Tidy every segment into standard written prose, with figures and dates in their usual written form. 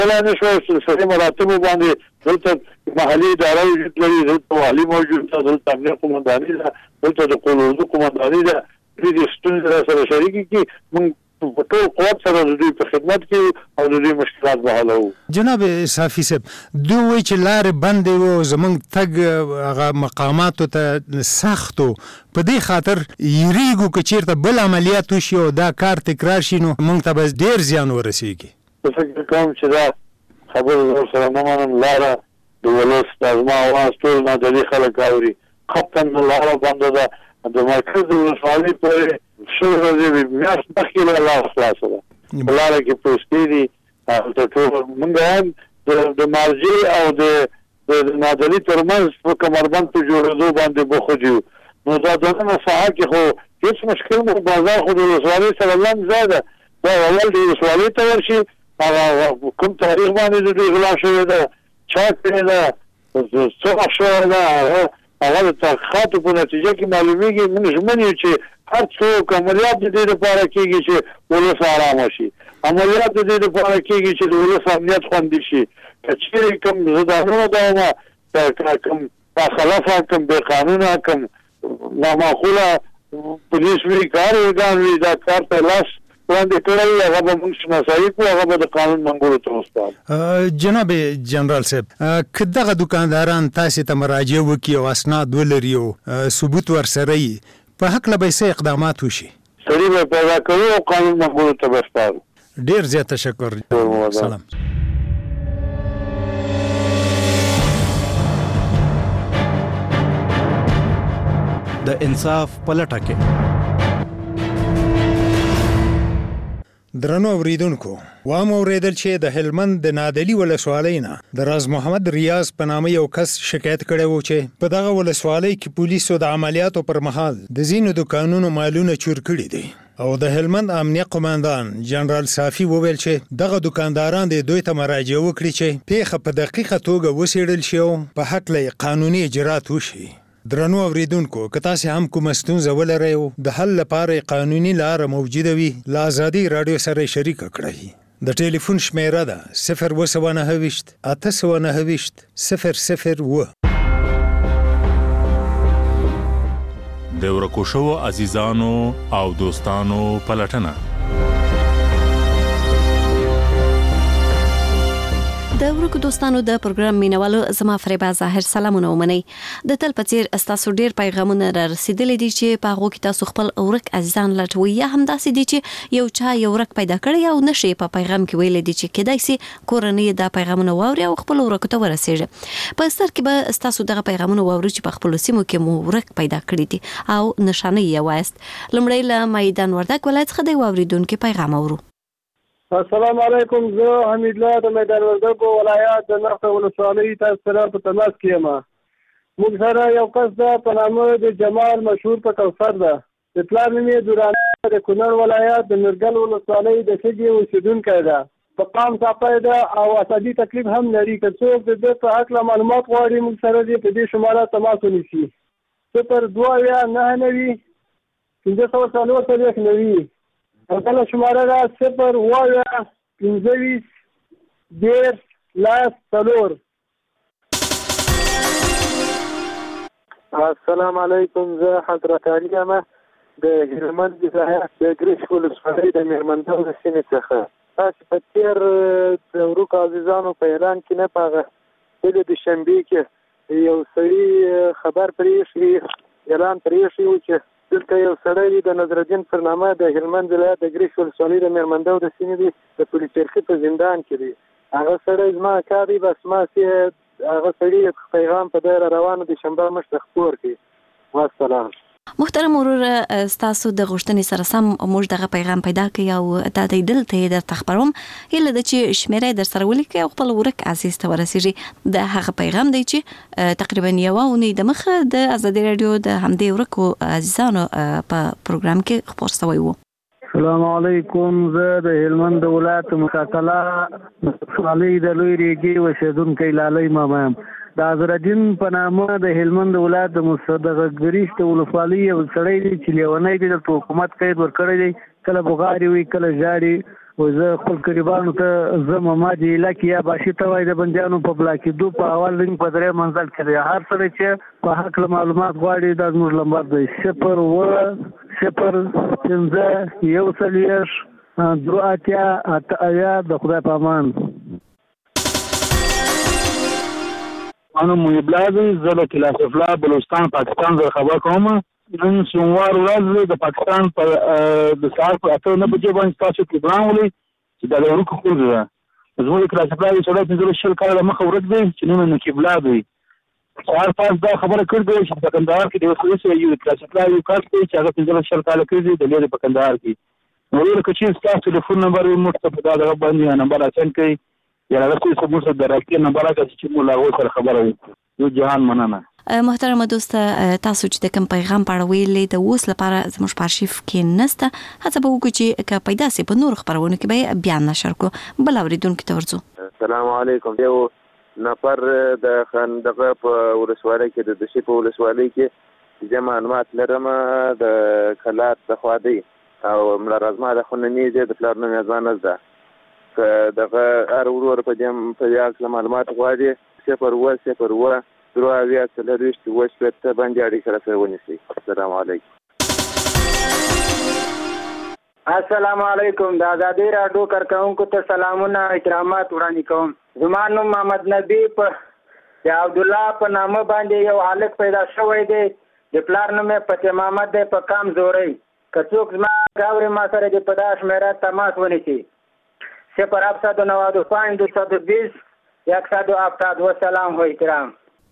کله نشو سره مراتب باندې دلته محلي اداره وجود لري، دلته والی موجود ده، دلته امنیه قومنداني ده، دلته د قلوزو قومنداني ده. دې ستونزې سره شریک کی موږ په ټول قوت سره د دوی په خدمت کې او د دوی مشکلات به حلوو. جناب صافي صاحب، دوی وایي چې لارې بندې وو، زموږ تګ هغه مقاماتو ته سخت و، په دې خاطر یریږو که چېرته بل عملیات وشي او دا کار تکرار شي نو موږ ته به ډېر زیان ورسېږي. زه فکر کوم چې دا خبره سره نه منم. لاره د ولس د زما اواز ټول نادلي خلک اوري. قطعا لاره بنده ده. د مرکز د ولسوالۍ پورې شل ورځې میاشت مخکې له لاره خلاصه ده. په لاره کې پوستې دي. هلته ټول موږ هم د مارجې او د نادلي ترمنځ په کمربند په جوړېدو باندې بوخت یو. نو دا دننه ساحه کې خو هېڅ مشکل نه، بازار خو د ولسوالۍ سره لم ځای ده. دا اول د ولسوالۍ ته ورشي، هغه کوم تاریخ باندې د دوی غلا شوې ده، چا کړې ده، څه شوې ده، هغه د تحقیقاتو په نتیجه کې معلومیږي. موږ ژمن یو چې هر څوک عملیات د دې لپاره کېږي چې ولس ارامه شي، عملیات د دې لپاره کېږي چې د ولس امنیت خوندي شي. که چېرې کوم زدانونه ده، کوم باخلفه، کوم بې قانونه، کوم نامعقوله پولیس وي، کار ارګان وي، دا کار ته لاس وړاندې کړی، هغه به موږ شناسایي کړو، هغه به د قانون منګولو ته وسپارو. جناب جنرال صاحب، که دغه دوکانداران تاسې ته مراجعه وکړي او اسناد ولري او ثبوت ورسره وي، په هکله به څه اقدامات وشي؟ سړي به پیدا کوو او قانون منګولو ته به سپارو. ډېر زیات تشکر. سلام. د انصاف په لټه کې. درنو اوریدونکو، وام اوریدل چې د هلمند د نادلي ولسوالۍ نه د راز محمد ریاض په نامه یو کس شکایت کړی و چې په دغه ولسوالۍ کې پولیسو د عملیاتو پر مهال د ځینو دوکانونو مالونه چور کړي دي، او د هلمند امنیه قومندان جنرال صافي وویل چې دغه دوکانداران د دوی ته مراجعه وکړي چې پیښه په دقیقه توګه وڅېړل شي او په هکله قانوني اجرات وشي. درنو اوریدونکو، که تاسې هم کومه ستونزه ولرئ او د حل لپاره قانوني لاره موجوده وي، له ازادي راډیو سره شریکه کړئ. د ټلیفون شمیره ده 029 829 001. د ورکو شوو عزیزانو او دوستانو پلټنه. د ورکو دوستانو د پروګرام مینوالو، زما فریبا ظاهر سلامونه ومنئ. د تل په څیر ستاسو ډیر پیغامونه را رسیدلي دي چې په هغو کې تاسو خپل ورک عزیزان لټوئ، یا همداسې دي چې یو چا یو ورک پیدا کړی او نشي په پیغام کې ویلی دي چې کیدای سي کورنۍ دا پیغامونه واوري او خپل ورکو ته ورسیږي. په ستر کې به ستاسو دغه پیغامونه واوري چې په خپل سیمو کې مو ورک پیدا کړی دي او نشانه یې وایست. لمړی له میدان وردګ ولایت څخه د واوریدونکو پیغام اورو. السلام علیکم. زه حمید الله د میدان وردګ ولایت د نخته ولسوالۍ تاسو سره په تماس کې یم. موږ سره یو کس ده په نامه د جمال، مشهور په کوثر ده. د پلار نوم یې دوراني، د کونړ ولایت د نورګل ولسوالۍ د شګې اوسېدونکی ده. په قام څاپی ده او عصبي تکلیف هم لري. که څوک د ده په هکله معلومات غواړي، موږ سره دې په دې شماره تماس ونیسي. 029 549 بله شماره ده 0 15 10 4. السلام علیکم. زه حضرت علي یم د هلمند ولایت د ګریش ولسوالۍ د میرمندو د سیمې څخه. تاسې په تېر د ورکو عزیزانو په اعلان کې نه، په هغه د دوشنبې کې یو سړي خبر پرېښی، اعلان پرېښی و چې دلته یو سړی د نظرالدین پر نامه د هلمند ولایت د ګریش ولسوالۍ د میرمندو د سیمې دی، د پولیس چرخي په زندان کې دی. هغه سړی زما اکا دی، بس ما چې هغه سړي پیغام په دی روانو د شنبه مشته خپور کړي. والسلام. محترم ورور، ستاسو د غوښتنې سره سم موږ دغه پیغام پیدا کړی او دا دی دلته یې درته خپروم. هیله ده چې شمیره یې در سره ولیکئ او خپل ورک عزیز ته ورسیږي. د هغه پیغام دی چې تقریبا یوه اونۍ د مخه د ازادي راډیو د همدې ورکو عزیزانو په پروګرام کې خپور شوی و. السلام علیکم. زه د هلمند ولایت مشاکله ولسوالۍ د لوی ریګي اوسېدونکی لالی ماما یم. د نظرالدین په نامه د هلمند ولایت د ګریش د ولسوالۍ یو سړی دی چې لیونی دی، د حکومت قید ورکړی دی. کله بغاري وي، کله ژاړي، زه خپل قریبانو ته زه محمد علاقې یا باشي ته وایي د بندیانو په بلاکې دو په اول رنګ په درې منزل کې دی. هر سړی چې په هکله معلومات غواړي دا زموږ نمبر دی 01043 د خدای په امان. انا محب الله دی، زه له کلاس افلا بلوچستان پاکستان زه خبر کوم. نن سوموار ورځ د پاکستان په د سهار په 8:09 بجې باندې تاسو پروګرام ولې چې د ورکو خور ده زموږ کلاس افلا دی سړی 15 کاله مخه ورک دی چې نن نقیب الله دی. سهار پاس دا خبره کړې ده چې په کندهار کې د خصوصي یو کلاس افلا یو کار کوي چې هغه 15 کاله کېږي د لري په کندهار کې. نو لکه چې تاسو ټلیفون نمبر یې موږ ته په دا باندې نمبر اچن کوي یا راځي چې موږ سره درکې نمبر راکړي چې موږ لا سره خبره وکړو. جهان مننه. محترمه دوست تاسو چې د کوم پیغام په اړه ویلې د اوس لپاره زموږ په ارشیف کې نسته، هڅه به وکړو چې که پیدا سي په نور خبرونه کې به بیان نشر کو. بل اوریدونکو ته ورځو. السلام علیکم. یو نفر د خندقه په ولسوالۍ کې د دشي په ولسوالۍ کې چې معلومات لرم د کلات د خوادي او ملازمه د خننی د پلان نه ځان ده که دغه هر ورور په دې په یاک معلومات غواړي 0 دروازه سلریشت وشته باندې اړیکه سره ونیسي. السلام علیکم. السلام علیکم. د آزادۍ راډیو کارکونکو ته سلامونه احترامات وړاندې کوم. زما نوم محمد نبی په عبد الله په نامه باندې یو هلک پیدا شوی دی. د پلار نوم یې فتح محمد دی په کام زورۍ. که څوک زما ګاورې ما سره د په دا شمېره تماس ونیسي 0795220 170. وسلام و احترام.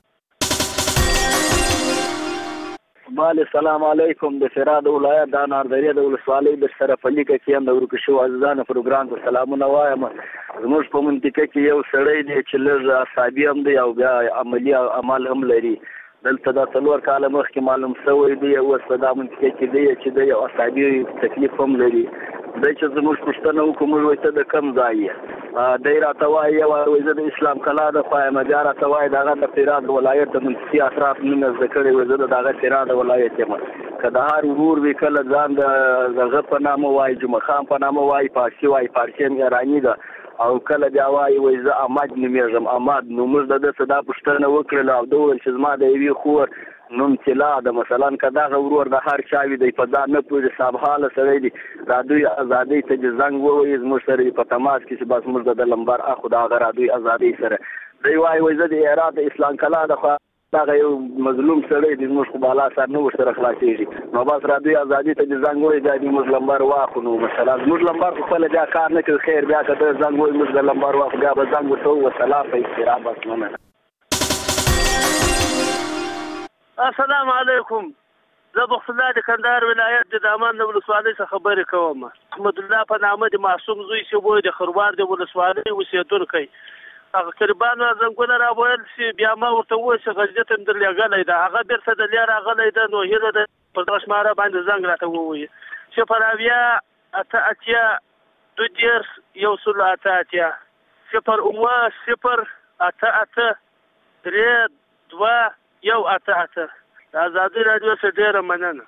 بله سلام علیکم. د فراه د ولایت د اناردریا د ولسوالۍ د شرف علي کې هم د ورکو شو عزیزانو پروګرام ته سلامونه وایم. زموږ په منطقه کې یو سړی دی چې لږ عصابي هم دی او بیا عملی عمل هم لري. دلته دا 4 کاله مخکې معلوم شوی دی اوس په دا منطقه کې دی چې د یو عصابي تکلیف هم لري. دی چې زموږ پوښتنه وکړو موږ ورته د کم ځای یې دی راته وایي یوه زه د اسلام کلا د خوا یم، بیا راته وایي د هغه د فراه د ولایت د منطقي اطراف نوم یې زده کړی وی زه د هغه فراه د ولایت یم. که د هر ورور وي کله ځان د هغه په نامه وایي، جمعه خان په نامه وایي، پارسي وایي، پارسي هم ایراني ده، او کله بیا وایي وایي زه اماد نومېږم اماد. نو موږ د ده څه دا پوښتنه وکړله او ده وویل چې زما د یوې خور نوم طلا ده. مثلا که دغه ورور د هر چا وي دی په دا نه پوهېږي صاحب حاله سړی دی رادیو ازادۍ ته چې زنګ ووایي زموږ سره په تماس کې چې بس موږ د لمبر اخو د هغه رادیو ازادۍ سره دی وایي وایي زه د هرات د اسلام کلا د خوا دغه یو مظلوم سړی دی زموږ خو بالا سر نه ورسره خلاصېږي نو بس رادیو ازادۍ ته چې زنګ ووایي بیا دې موږ لمبر واخو. نو مثلا زموږ لمبر خو خپله بیا کار نه کوي. خیر بیا که ده زنګ ووایي موږ د لمبر واخو بیا به زنګ ورته وسلام په احترام بس مننه. السلام علیکم. زه بخت الله د کندهار ولایت د دامان د ولسوالۍ څخه خبرې کوم. احمد الله په نامه د معصوم زوی چې وای د خروار د ولسوالۍ اوسېدونکی هغه قربانو زنګونه راویل چې بیا ما ورته وویل چې غزیت هم درلېږلی ده. هغه بېرته د لیا راغلی ده. نو هیله ده پر دغه شماره باندې زنګ راته ووایي 080883188 د آزادۍ راډیو څخه ډېره مننه.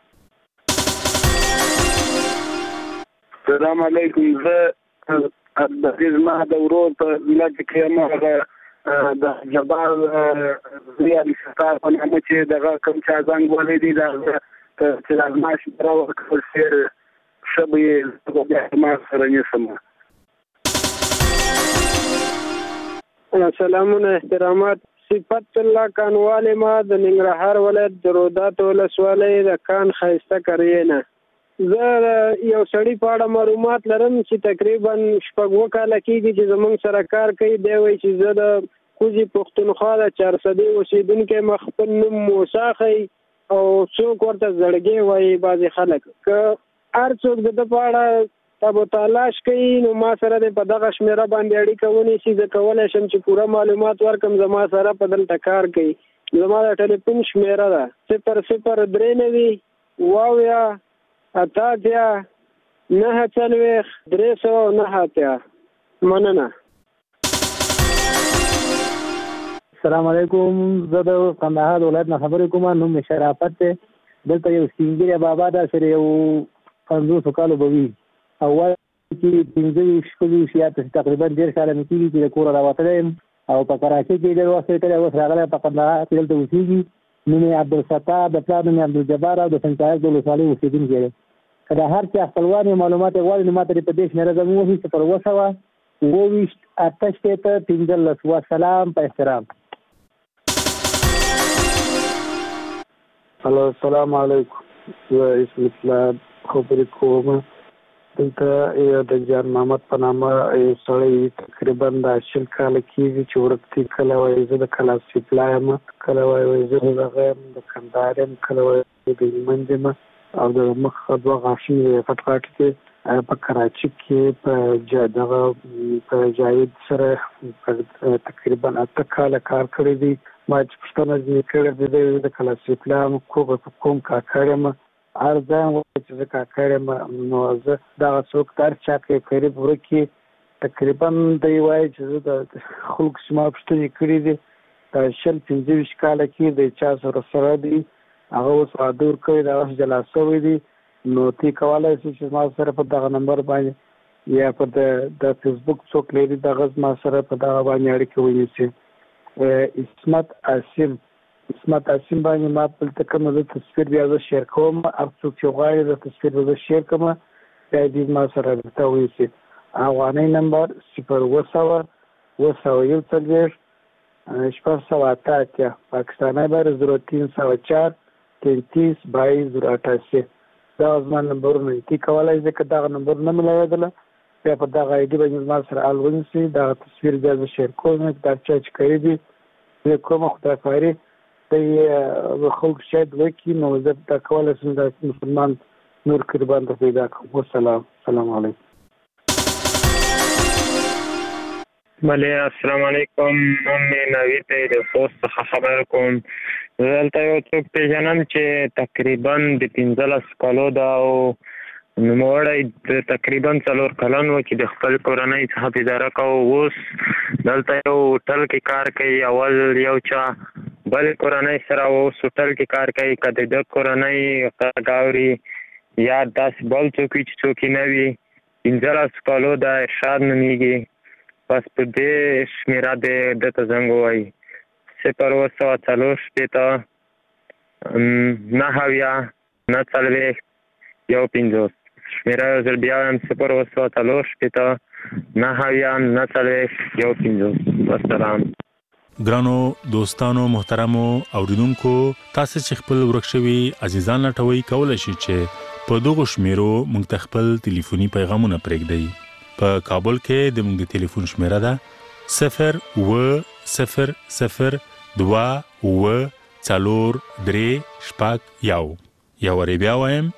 السلام علیکم. زه د زما د ورور په ملت کې یم د جبار زیاد ستار په نامه چې دغه کوم چا زنګ ولیدي دا چې لازمه شمېره ورکړل شي ښه به یې بیا ما سره نیسم. سلامونه احترامات. صفت الله کانواله ما د ننګرهار ولایت د رودات ولسوالۍ د کان ښایسته کریینه. زه یو سړی په اړه معلومات لرم چې تقریبا 6 کاله کېږي چې زموږ سره کار کوي. دی وایي چې زه د کوزي پښتونخوا د 400 اوسېدونکی مخ خپل نوم موسی ښیي او څوک ورته زړګی وایي بعضې خلک. که هر څوک د ده په اړه تابو تلاش کوي نو ما سره د په دغه شمیره باندې اړیکه ونیسي. زه کولی شم چې پوره معلومات ورکړم. زما سره په دلته کار کوي. زما د ټلیفون شمیره ده 0093 واویا 88 940 309. مننه. السلام علیکم. زه د کندهار ولایت نه خبرې کوم. نوم مې شرافت دی. دلته یو سپین ږیری بابا دا سره یو 50 کالو به وي او کې 15 شپږ یا تقریبا 10 کاله مې کېږي چې د کور راوتلم او په کراچۍ کې ډېر وخت تېر اوس راغلی په قندهار کې دلته اوسېږي. نوم یې عبدالستار، د پلار نوم یې عبدالجبار او د سنچایق د ولسوالۍ اوسېدونکی دی. که د هر چا خپلوان یې معلومات یې غواړي نو ما ته په دې شمېره زنګ ووهي 028 وسلام په احترام. هلو السلام علیکم. زه اسم اسلام خبرې کوم. دلته یو د جان محمد په نامه یو سړی تقریبا د 10 کاله کېږي چې ورکتي کله وایي زه د کلاس سپلا یم، کله وایي زه د هغه یم د کندهار یم، کله وایي د هلمند یم او د مخ 2 غاښونه یې غټ غټ دي. په کراچۍ کې په جاوید سره تقریبا 8 کاله کار کړی دی. ما چې پوښتنه ځینې کړې ده د کلاس سپلا کوم کاکړ یم، هر ځای وایي چې زه کاکړ یم. نو زه دغه څوک د هر چا کې قریب ورکې تقریبا دی وایي چې زه د خلکو چې ما پوښتنې کړې دي د 15 کاله کې د چا سره دي هغه اوس واده ورکوي، د هغه جلا شوی دی. نو تی کولی شي چې ما سره په دغه نمبر باندې یا په د فیسبوک څوک لري دغه ما سره په دغه باندې اړیکه ونیسي. اسمت عاصم باندې ما دلته کوم د تصویر بیا زه شیر کوم، هر څوک چې غواړي د تصویر به زه شیر کوم بیا دې ما سره رابطه ونیسي. افغاني نمبر 0 748 پاکستانی بر 0304 33 22 088. دا زما نمبرونه دي. کولی شي که دغه نمبر نه ملایدله بیا په دغه آی ډي باندې ما سره حال ونیسي. دغه تصویر بیا زه شیر کوم، دا چا چې کوي دي زه کومه خدایخواري د خلکو شاید وکړي نو زه دا کولی شم د مسلمان نور قربان ته پیدا کړم. والسلام. السلام علیکم. بله السلام علیکم. مې نوید دی د خوست څخه خبر کوم. زه دلته یو څوک پېژنم چې تقریبا د 15 کالو ده او نوموړی تقریبا 4 کلن و چې د خپل کورنۍ څخه پیداره کوو. اوس دلته یو هوټل کې کار کوي. اول یو چا بل کورنۍ سره اوس هوټل کې کار کوي. که د ده کورنۍ غاوري یا داسې بل څوک وي چې څوک یې نه وي. 15 کالو ده، ارشاد نومیږي. بس په دې شمېره د ده ته زنګ ووایي 0 4 9 40 15. شمېره یو ځل بیا وایم 0 4 9 40 15. والسلام. ګرانو دوستانو محترمو اوریدونکو، تاسو چې خپل ورک شوي عزیزان لټوي کولای شئ چې په دغه شمیرو موږ ته خپل ټلیفوني پیغامونه پرېږدئ. په کابل کې د موږ د ټلیفون شمیره ده 02004 یا وری بیا وایم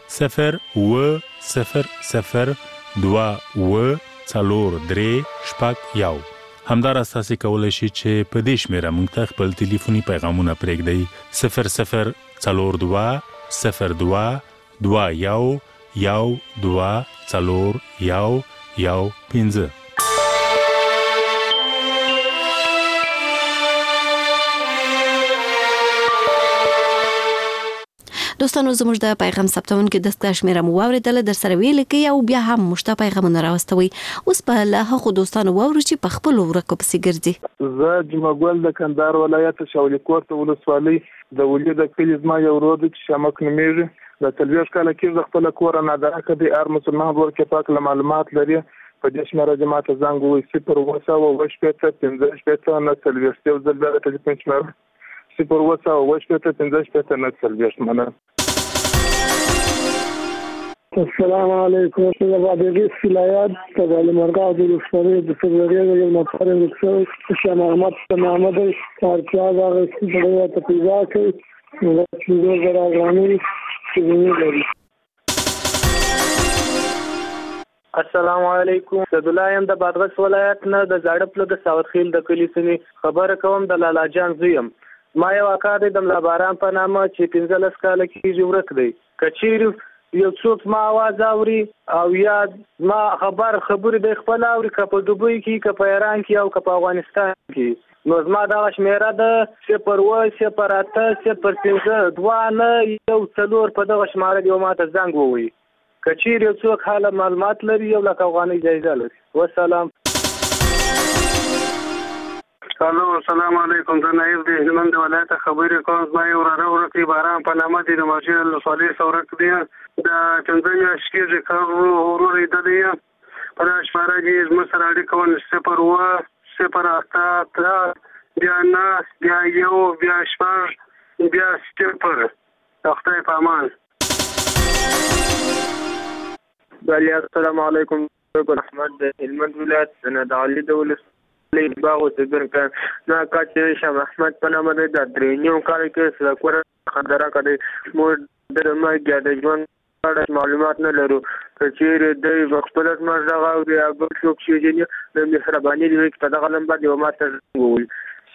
02004 همدار اساسي کولای شي چې په دې شمیره موږ ته خپل ټلیفوني پیغامونه پرېږدئ 00221 دوستانو زموږ د پیغام ثبتونکو دستګاه شمیره مو واوریدله، در سره ویل کې او بیا هم مشته پیغامونه راوستوي. اوس په هغه دوستانو واورو چې په خپل ورکو پسې ګرځي. زه جمعګل د کندهار ولایت شاولي کوټ ولسوالۍ د ولید د کلی زما یو ورور چې شمک نومیږي. د 30 کال کې د خپل کور نه درکه دی ار مسلمان ورکه پاک معلومات لري. په دې شمېره جماعت زنګ وي 0 السلام علیکم. زه د بادغیس ولایت د علمرغاو د ولسوالۍ د سروري یو نفر ورکسو چې محمد محمد کارچا دا غوښتنه ته پیدا کړي نو چې دوه راغلي چې لري. السلام علیکم. عبدالله یم د بادغیس ولایت نه د زاړپلو د ساوتخیل د کلی سیمې خبره کوم. د لالا جان زویم. ما یو اکا دی د ملاباران په نامه چې 15 کال کېږي ورک دی. کچیر یو څوک ما आवाज اوري او یا ما خبرې د خپل اوري که په دوبۍ کې که په ایران کې او که په افغانستان کې نو زما دا شمیره ده 0 0 8 0 5 2 9 1 4 په دغه شماره دی ما ته زنګ ووي کچیر یو څوک حاله معلومات لري 1 لک افغانۍ جایزه لري. والسلام. السلام علیکم. زه نایب د هلمند ولایت خبرې کوم. زما یو ورکی باران په نامه دی د مارجین ولسوالۍ سورک دی د 15 میاشتې کېږي کار ورور لیدلی یم. په دا شماره کې زموږ سره اړیکه ونه 0 بیا 9 بیا 1 بیا 6 بیا 0. خدای په امان. بله السلام علیکم. رحمت د هلمند ولایت د علي د ولسوالۍ باغ اوسېدونکی یم. زما کار چې شاه محمد په نامه دی. د 3 کال کې سرکوره خبره کړې. موږ د مرګ د ژوند اړه معلومات نه لرو. که چیرې دوی په خپله زموږ دغه اوري یا بل څوک چې ځینې د مهرباني دې وکړي په دغه نمبر دې ما ته ووایي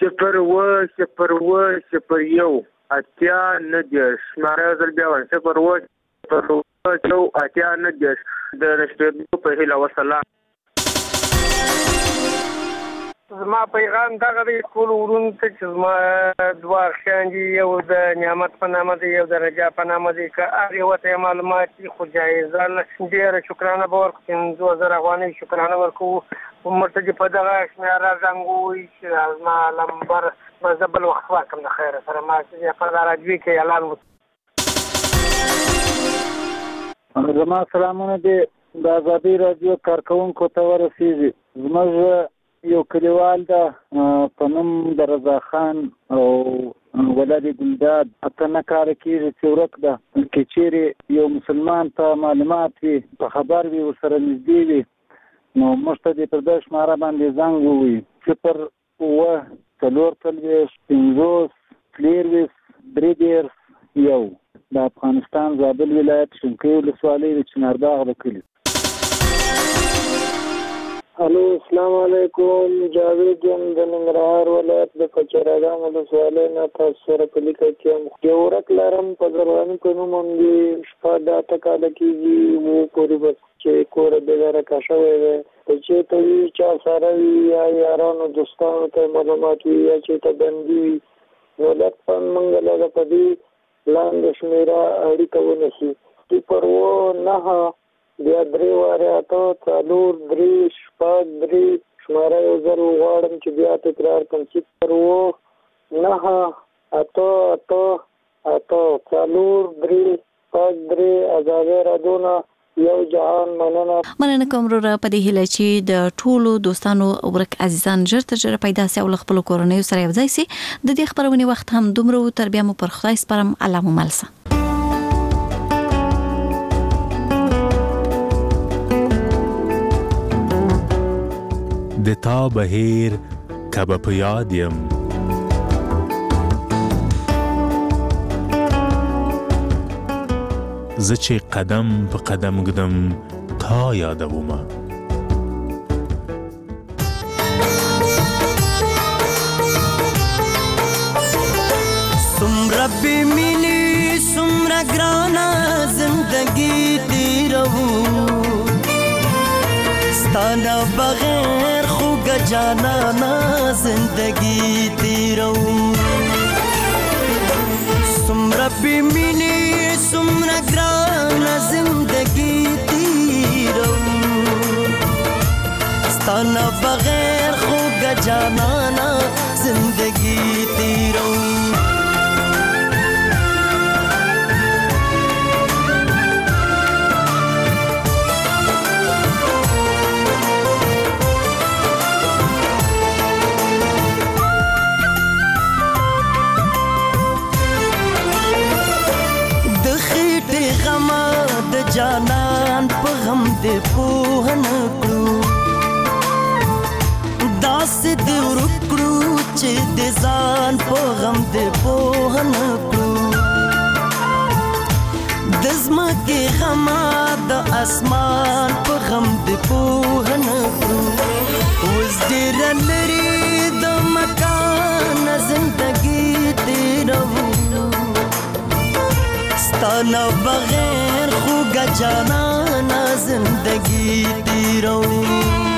0 اتیا 90 شماره یو ځل بیا وایم 0 اتیا 90 د رسېدو په هیله. وسلام. زما پیغام دغه دی ټولو وروڼو ته چې زما دوه اخیان دي، یو د نعمت په نامه دی، یو د رجا په نامه دی. که هر یوه ته یې معلومات دي خو جایزه ډېره شکرانه به ورکړو، 5000 افغانۍ شکرانه ورکوو. موږ ته دې په دغه شمېره زنګ ووایي چې زما نمبر به زه بل وخت ورکړم د خیره سره. ما چې په راډیو کې اعلان وکړو. زما سلامونه دي د ازادۍ راډیو کارکوونکو ته ورسېږي. زموږ یو کلیوال ده په نوم د رضا خان او ولادي ګلداد اتنه کار کېږي چې ورک ده. که چیرې یو مسلمان ته معلومات وي په خبر وي ورسره نږدې وي نو موږ ته دې پر دغه شماره باندې زنګ ووایي 0 د افغانستان زابل ولایت شنکۍ ولسوالۍ د چنارباغ د کلي. الو السلام علیکم. جاوید یم د ننګرهار ولایت د کچراګام ولسوالۍ نه تاسو سره په لیکه کې یم. یو ورک لرم په زرغاني په نوم باندې شپه د 8 کاله کېږي مو پورې بس چې کور بېګاره کا شوی دی. که چېرته وي چا سره وي یا یارانو دوستانو ته معلومات وي یا چېرته بندي وي نو لطفا موږ لږه په دې لاندې شمېره اړیکه ونیسي 0 بیا 3 واره 8 4 3 6 3 شماره یو ځل وغواړم چې بیا تکرار کړم 0 9 8 4 3 ازادۍ راډیو یو جهان مننه کوم وروره په دې هیله چې د ټولو دوستانو ورک عزیزان ژر تر ژره پیدا سي او خپل کورنۍ سره یو ځای سي. د دې خبرونه وخت هم دومره تر بیا مو پر خدای سپارم. الله مو ملسه. د تا بهیر کبه په یاد یم زه چې قدم په قدم ګدم تا یادومه سمره بې مینې سمره ګرانه زندګي تېروو ستانه بغیر خوږه جانانه زندګي تېروو سمره بې مینې سمره ګرانه زندګي تېروو ستانه بغیر خوږه جانانه زندګي تېروو جانان په غم دې پوه نه کړو داسې دې ورکړو چې د ځان په غم دې پوه نه کړو د ځمکې غمه د اسمان په غم دې پوه نه کړو اوس ډېره لرې د مکان زندګي تېروو ستانه بغیر خوږه جانانه زندګي تېروو